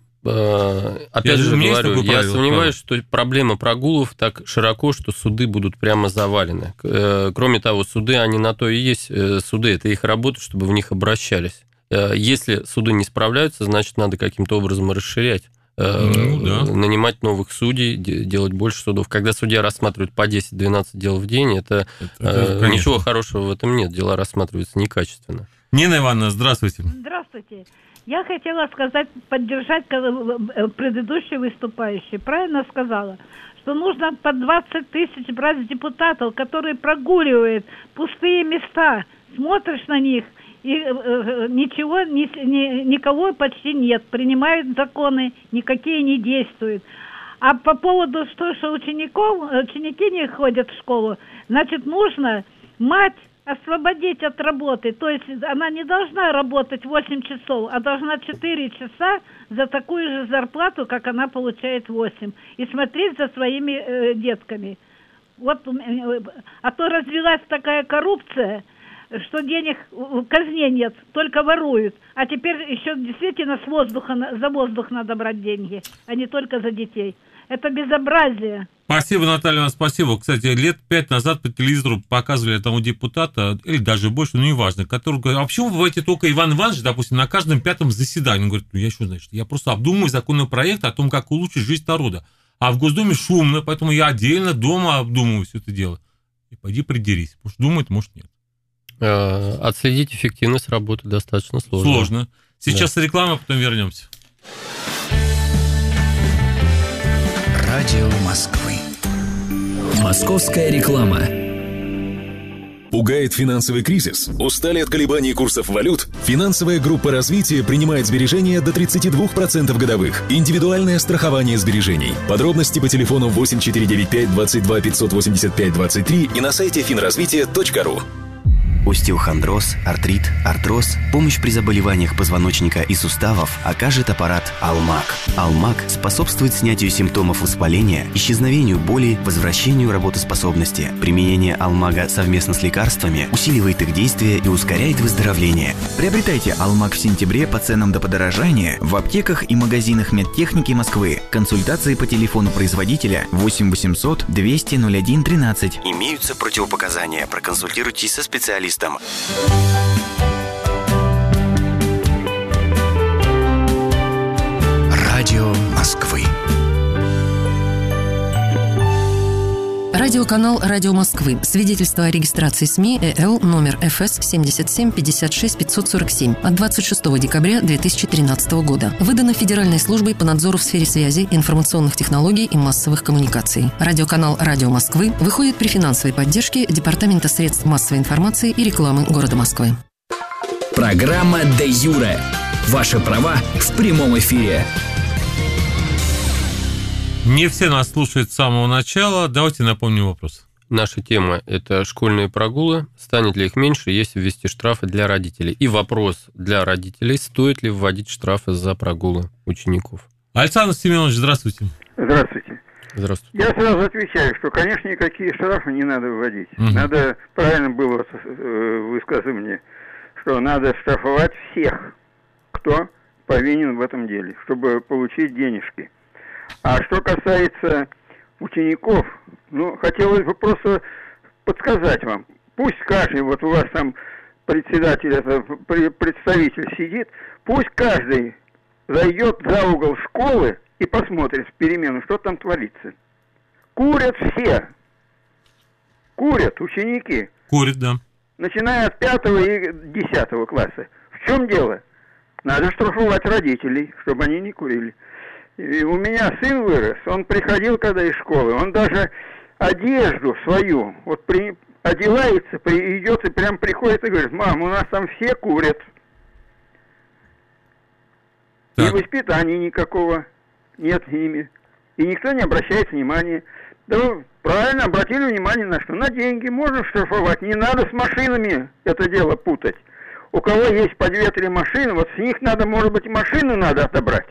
Опять я же говорю, я правило, сомневаюсь, правило. что проблема прогулов так широко, что суды будут прямо завалены. Кроме того, суды, они на то и есть суды, это их работа, чтобы в них обращались. Если суды не справляются, значит, надо каким-то образом расширять. Ну, да. Нанимать новых судей, делать больше судов. Когда судья рассматривает по десять-двенадцать дел в день, это, это ничего хорошего в этом нет, дела рассматриваются некачественно. Нина Ивановна, здравствуйте. Здравствуйте. Я хотела сказать, поддержать предыдущий выступающий. Правильно сказала, что нужно по двадцать тысяч брать депутатов, которые прогуливают пустые места, смотришь на них, и э, ничего, ни, ни, никого почти нет, принимают законы, никакие не действуют. А по поводу, что, что учеников, ученики не ходят в школу, значит, нужно мать освободить от работы. То есть она не должна работать восемь часов, а должна четыре часа за такую же зарплату, как она получает восемь. И смотреть за своими э, детками. Вот, а то развилась такая коррупция, что денег в казне нет, только воруют. А теперь еще действительно с воздуха, за воздух надо брать деньги, а не только за детей. Это безобразие. Спасибо, Наталья, спасибо. Кстати, лет пять назад по телевизору показывали одного депутата, или даже больше, ну неважно, который говорит, а почему вы бываете только Иван Иванович, допустим, на каждом пятом заседании? Он говорит, ну я что, значит, я просто обдумываю законопроект о том, как улучшить жизнь народа. А в Госдуме шумно, поэтому я отдельно дома обдумываю все это дело. И пойди придерись. Может, думает, может, нет. Отследить эффективность работы достаточно сложно. Сложно. Сейчас да. реклама, потом вернемся. Радио Москвы. Московская реклама. Пугает финансовый кризис? Устали от колебаний курсов валют? Финансовая группа развития принимает сбережения до тридцать два процента годовых. Индивидуальное страхование сбережений. Подробности по телефону восемь четыре девять пять двадцать два пятьсот восемьдесят пять двадцать три и на сайте финразвитие точка ру. Остеохондроз, артрит, артроз, помощь при заболеваниях позвоночника и суставов окажет аппарат «Алмак». «Алмак» способствует снятию симптомов воспаления, исчезновению боли, возвращению работоспособности. Применение «Алмага» совместно с лекарствами усиливает их действие и ускоряет выздоровление. Приобретайте «Алмак» в сентябре по ценам до подорожания в аптеках и магазинах медтехники Москвы. Консультации по телефону производителя восемь восемьсот двести ноль один тринадцать. Имеются противопоказания. Проконсультируйтесь со специалистом. Радио Москвы. Радиоканал «Радио Москвы». Свидетельство о регистрации СМИ ЭЛ номер эф эс семьдесят семь пятьдесят шесть пятьсот сорок семь от двадцать шестого декабря две тысячи тринадцатого года. Выдано Федеральной службой по надзору в сфере связи, информационных технологий и массовых коммуникаций. Радиоканал «Радио Москвы» выходит при финансовой поддержке Департамента средств массовой информации и рекламы города Москвы. Программа «Де Юре». Ваши права в прямом эфире. Не все нас слушают с самого начала. Давайте напомним вопрос. Наша тема – это школьные прогулы. Станет ли их меньше, если ввести штрафы для родителей? И вопрос для родителей – стоит ли вводить штрафы за прогулы учеников? Александр Семенович, здравствуйте. Здравствуйте. Здравствуйте. Я сразу отвечаю, что, конечно, никакие штрафы не надо вводить. Угу. Надо, правильно было высказывание, что надо штрафовать всех, кто повинен в этом деле, чтобы получить денежки. А что касается учеников, ну, хотелось бы просто подсказать вам. Пусть каждый, вот у вас там председатель, это представитель сидит, пусть каждый зайдет за угол школы и посмотрит в перемену, что там творится. Курят все. Курят ученики. Курят, да. Начиная от пятого и десятого класса. В чем дело? Надо штрафовать родителей, чтобы они не курили. И у меня сын вырос, он приходил когда из школы, он даже одежду свою, вот при, одевается, при, идет и прям приходит и говорит: мам, у нас там все курят. Так. И воспитания никакого нет с ними. И никто не обращает внимания. Да вы правильно обратили внимание на что? На деньги можно штрафовать. Не надо с машинами это дело путать. У кого есть по две-три машины, вот с них надо, может быть, и машину надо отобрать.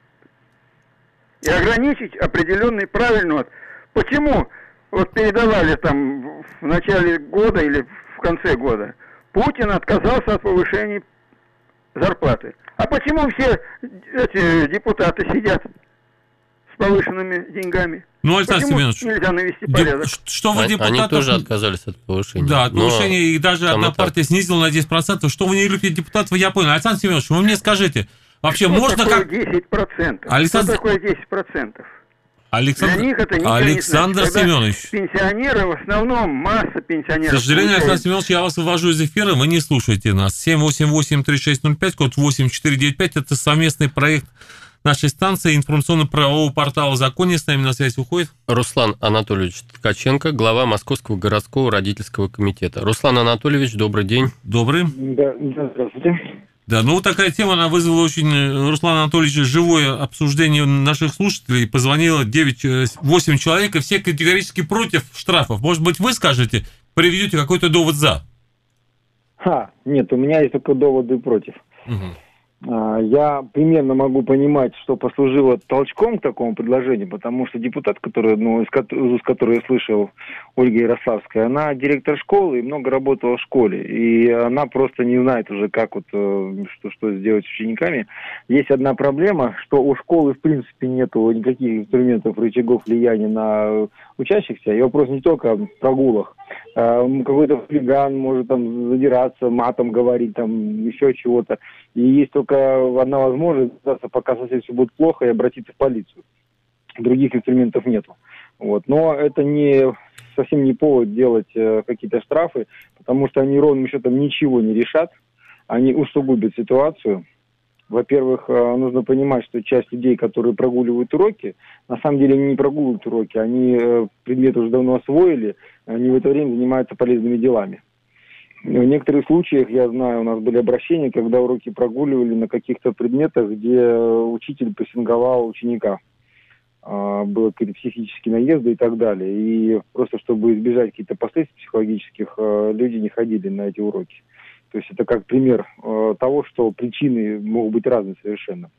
И ограничить определенный правильно. Вот. Почему вот передавали там в начале года или в конце года, Путин отказался от повышения зарплаты. А почему все эти депутаты сидят с повышенными деньгами? Ну, Александр Почему Семенович, нельзя навести порядок? Что вы депутатов... Они тоже отказались от повышения. Да, от повышения, и даже одна так. партия снизила на десять процентов. Что вы не любите депутатов, я понял. Александр Семенович, вы мне скажите, вообще что можно такое как... десять процентов? Александр... Что такое десять процентов? Александр, Для них это Александр не значит, Семенович. Пенсионеры, в основном масса пенсионеров. К сожалению, получают. Александр Семенович, я вас вывожу из эфира, вы не слушаете нас. семь восемь восемь три шесть ноль пять, код восемь четыре девять пять, это совместный проект нашей станции информационно-правового портала «Законе». С нами на связь уходит Руслан Анатольевич Ткаченко, глава Московского городского родительского комитета. Руслан Анатольевич, добрый день. Добрый. Да, да, здравствуйте. Да, ну такая тема, она вызвала очень, Руслан Анатольевич, живое обсуждение наших слушателей. Позвонило девять, восемь человек, и все категорически против штрафов. Может быть, вы скажете, приведете какой-то довод за? Ха, нет, у меня есть только доводы против. Угу. Я примерно могу понимать, что послужило толчком к такому предложению, потому что депутат, который, ну, из, из которой я слышал, Ольга Ярославская, она директор школы и много работала в школе, и она просто не знает уже, как вот, что, что сделать с учениками. Есть одна проблема, что у школы в принципе нету никаких инструментов, рычагов влияния на учащихся, и вопрос не только в прогулах. Какой-то хулиган может там задираться, матом говорить, там еще чего-то. И есть только одна возможность, пока совсем все будет плохо, и обратиться в полицию. Других инструментов нету. Вот. Но это не, совсем не повод делать э, какие-то штрафы, потому что они ровным счетом ничего не решат. Они усугубят ситуацию. Во-первых, э, нужно понимать, что часть людей, которые прогуливают уроки, на самом деле они не прогуливают уроки, они э, предмет уже давно освоили, они в это время занимаются полезными делами. В некоторых случаях, я знаю, у нас были обращения, когда уроки прогуливали на каких-то предметах, где учитель прессинговал ученика. Было какие-то психические наезды и так далее. И просто чтобы избежать каких-то последствий психологических, люди не ходили на эти уроки. То есть это как пример того, что причины могут быть разные совершенно.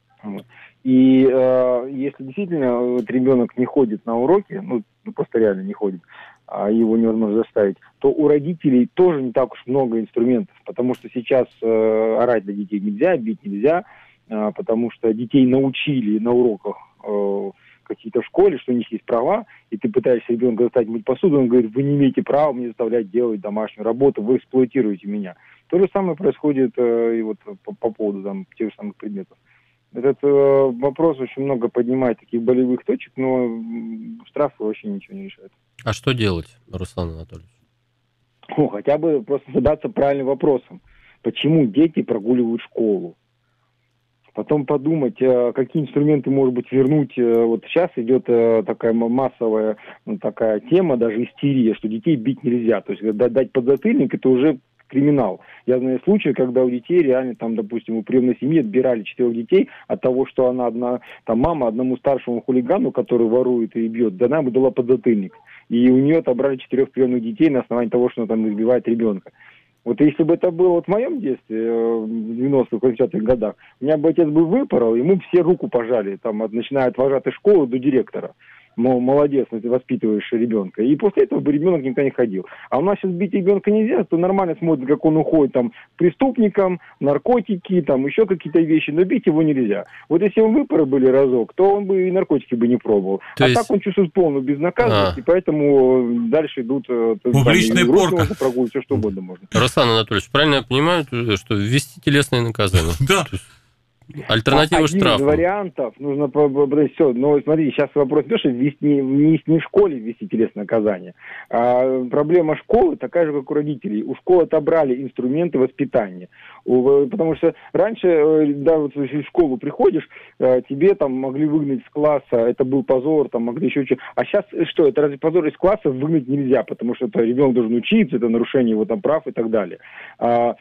И э, если действительно вот, ребенок не ходит на уроки, ну, просто реально не ходит, а его невозможно заставить, то у родителей тоже не так уж много инструментов, потому что сейчас э, орать на детей нельзя, бить нельзя, э, потому что детей научили на уроках э, какие-то в школе, что у них есть права, и ты пытаешься ребенка заставить мыть посуду, он говорит: вы не имеете права мне заставлять делать домашнюю работу, вы эксплуатируете меня. То же самое происходит э, и вот по, по поводу там, тех же самых предметов. Этот э, вопрос очень много поднимает таких болевых точек, но штрафы вообще ничего не решают. А что делать, Руслан Анатольевич? Ну, хотя бы просто задаться правильным вопросом. Почему дети прогуливают школу? Потом подумать, э, какие инструменты, может быть, вернуть. Э, вот сейчас идет э, такая массовая ну, такая тема, даже истерия, что детей бить нельзя. То есть дать подзатыльник — это уже криминал. Я знаю случаи, когда у детей реально, там, допустим, у приемной семьи отбирали четырех детей от того, что она одна, там, мама одному старшему хулигану, который ворует и бьет, да она бы дала подзатыльник. И у нее отобрали четырех приемных детей на основании того, что она там избивает ребенка. Вот если бы это было вот в моем детстве, в девяностых, восьмидесятых годах, у меня бы отец бы выпорол, и мы все руку пожали, там, от, начиная от вожатой школы до директора. Мол, молодец, ты воспитываешь ребенка. И после этого бы ребенок никогда не ходил. А у нас сейчас бить ребенка нельзя, то нормально смотрит, как он уходит там преступникам, наркотики, там еще какие-то вещи, но бить его нельзя. Вот если он выпоры были разок, то он бы и наркотики бы не пробовал. То а есть... так он чувствует полную безнаказанность, а. и поэтому дальше идут... Публичная там, порка. Можно прогулять, все что угодно можно. Руслан Анатольевич, правильно я понимаю, что ввести телесные наказания? Да. Альтернатива Один штрафа. из вариантов нужно... Все, но смотри, сейчас вопрос не, что ввести, не, не в школе ввести телесное наказание. А проблема школы такая же, как у родителей. У школы отобрали инструменты воспитания. У, потому что раньше, да, вот в школу приходишь, тебе там могли выгнать с класса, это был позор, там могли еще что-то. А сейчас что, это разве позор из класса выгнать нельзя, потому что это ребенок должен учиться, это нарушение его там прав и так далее. А,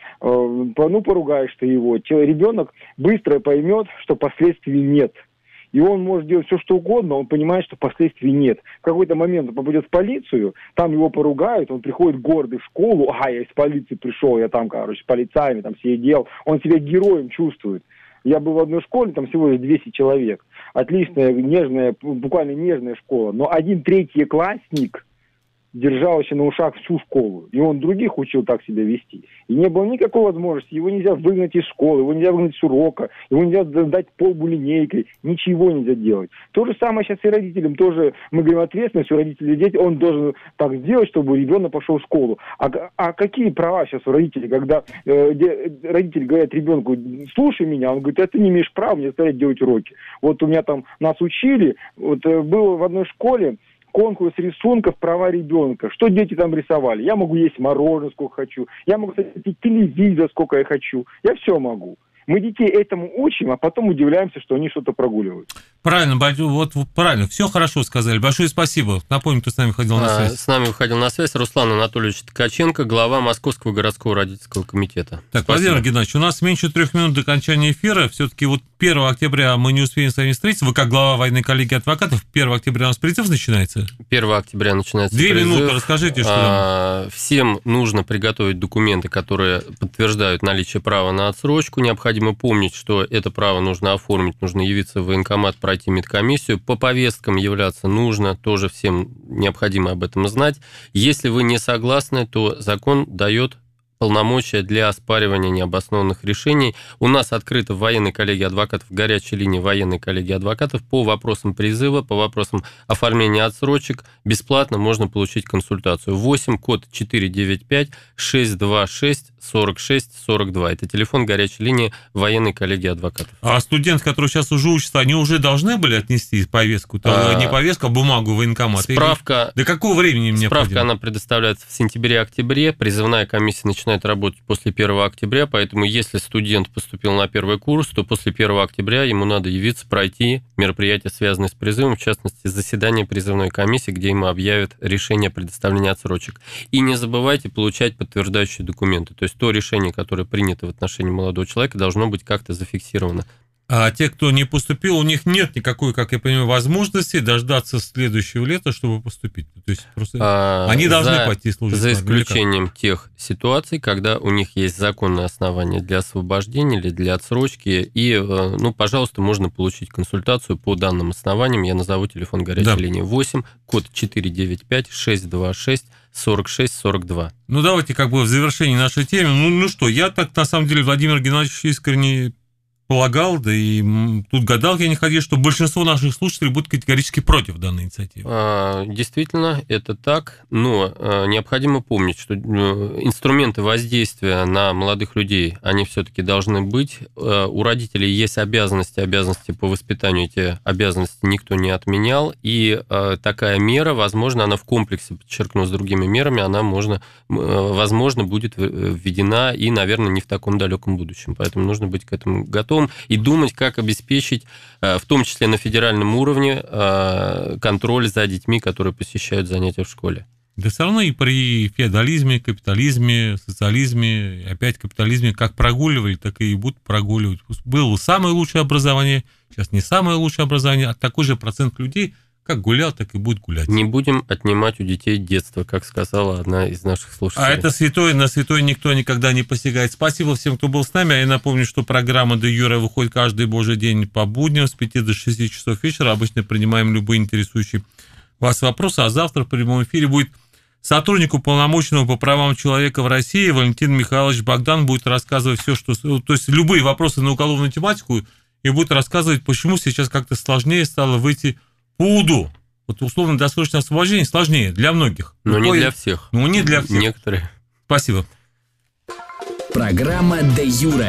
ну, поругаешь ты его. Ребенок быстро поймет, что последствий нет. И он может делать все, что угодно, он понимает, что последствий нет. В какой-то момент он попадет в полицию, там его поругают, он приходит гордый в школу, ага, я из полиции пришел, я там, короче, с полицаями там сидел. Он себя героем чувствует. Я был в одной школе, там всего лишь двести человек. Отличная, нежная, буквально нежная школа. Но один третьеклассник держал еще на ушах всю школу. И он других учил так себя вести. И не было никакой возможности. Его нельзя выгнать из школы, его нельзя выгнать с урока, его нельзя дать полбу линейкой. Ничего нельзя делать. То же самое сейчас и родителям. Тоже мы говорим ответственность у родителей детей. Он должен так сделать, чтобы ребенок пошел в школу. А, а какие права сейчас у родителей? Когда э, де, родители говорят ребенку, слушай меня, он говорит, а ты не имеешь права мне заставлять делать уроки. Вот у меня там нас учили, вот э, было в одной школе конкурс рисунков «Права ребенка». Что дети там рисовали? Я могу есть мороженое сколько хочу, я могу смотреть телевизор сколько я хочу, я все могу. Мы детей этому учим, а потом удивляемся, что они что-то прогуливают. Правильно, вот правильно, все хорошо сказали. Большое спасибо. Напомню, кто с нами выходил на связь. С нами выходил на связь Руслан Анатольевич Ткаченко, глава Московского городского родительского комитета. Так, спасибо. Владимир Геннадьевич, у нас меньше трех минут до окончания эфира. Все-таки вот первого октября мы не успеем с вами встретиться. Вы как глава военной коллегии адвокатов, первого октября у нас призыв начинается? первого октября начинается Две призыв. минуты, расскажите, что а, там. Всем нужно приготовить документы, которые подтверждают наличие права на отсрочку. Необходимо помнить, что это право нужно оформить, нужно явиться в военкомат, пройти медкомиссию. По повесткам являться нужно, тоже всем необходимо об этом знать. Если вы не согласны, то закон дает полномочия для оспаривания необоснованных решений. У нас открыта в военной коллегии адвокатов горячая линия военной коллегии адвокатов по вопросам призыва, по вопросам оформления отсрочек. Бесплатно можно получить консультацию. восемь, код четыреста девяносто пять, шестьсот двадцать шесть, сорок шесть, сорок два. Это телефон горячей линии военной коллегии адвокатов. А студенты, которые сейчас уже учатся, они уже должны были отнести повестку? А, не повестку, а бумагу в военкомат? Справка. Или... До какого времени мне Справка, необходимо? Она предоставляется в сентябре-октябре. Призывная комиссия начинает работать после первого октября, поэтому если студент поступил на первый курс, то после первого октября ему надо явиться, пройти мероприятия, связанные с призывом, в частности, заседание призывной комиссии, где ему объявят решение о предоставлении отсрочек. И не забывайте получать подтверждающие документы. То есть то решение, которое принято в отношении молодого человека, должно быть как-то зафиксировано. А те, кто не поступил, у них нет никакой, как я понимаю, возможности дождаться следующего лета, чтобы поступить. То есть просто а, они должны за, пойти служить. За исключением тех ситуаций, когда у них есть законное основание для освобождения или для отсрочки. И, ну, пожалуйста, можно получить консультацию по данным основаниям. Я назову телефон горячей да. линии восемь, код четыреста девяносто пять, шестьсот двадцать шесть, сорок шесть, сорок два. Ну, давайте как бы в завершении нашей темы. Ну, ну что, я так, на самом деле, Владимир Геннадьевич, искренне полагал, да и тут гадалки не ходили, что большинство наших слушателей будут категорически против данной инициативы. А, действительно, это так, но а, необходимо помнить, что а, инструменты воздействия на молодых людей, они все-таки должны быть. А, у родителей есть обязанности, обязанности по воспитанию, эти обязанности никто не отменял, и а, такая мера, возможно, она в комплексе, подчеркну, с другими мерами, она можно, возможно, будет введена и, наверное, не в таком далеком будущем, поэтому нужно быть к этому готовым и думать, как обеспечить, в том числе на федеральном уровне, контроль за детьми, которые посещают занятия в школе. Да все равно и при феодализме, капитализме, социализме, опять капитализме, как прогуливали, так и будут прогуливать. Было самое лучшее образование, сейчас не самое лучшее образование, а такой же процент людей, как гулял, так и будет гулять. Не будем отнимать у детей детство, как сказала одна из наших слушателей. А это святое, на святое никто никогда не посягает. Спасибо всем, кто был с нами. А я напомню, что программа «Де юре» выходит каждый божий день по будням с пяти до шести часов вечера. Обычно принимаем любые интересующие вас вопросы. А завтра в прямом эфире будет сотрудник уполномоченного по правам человека в России Валентин Михайлович Богдан. Будет рассказывать все, что... То есть любые вопросы на уголовную тематику, и будет рассказывать, почему сейчас как-то сложнее стало выйти по УДО. Вот условно-досрочное освобождение сложнее для многих. Но Какое... не для всех. Ну, не для всех. Некоторые. Спасибо. Программа «Де юре».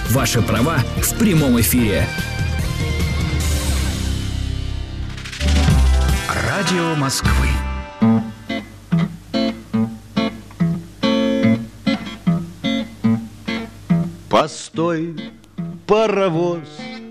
Ваши права в прямом эфире. Радио Москвы. Постой, паровоз,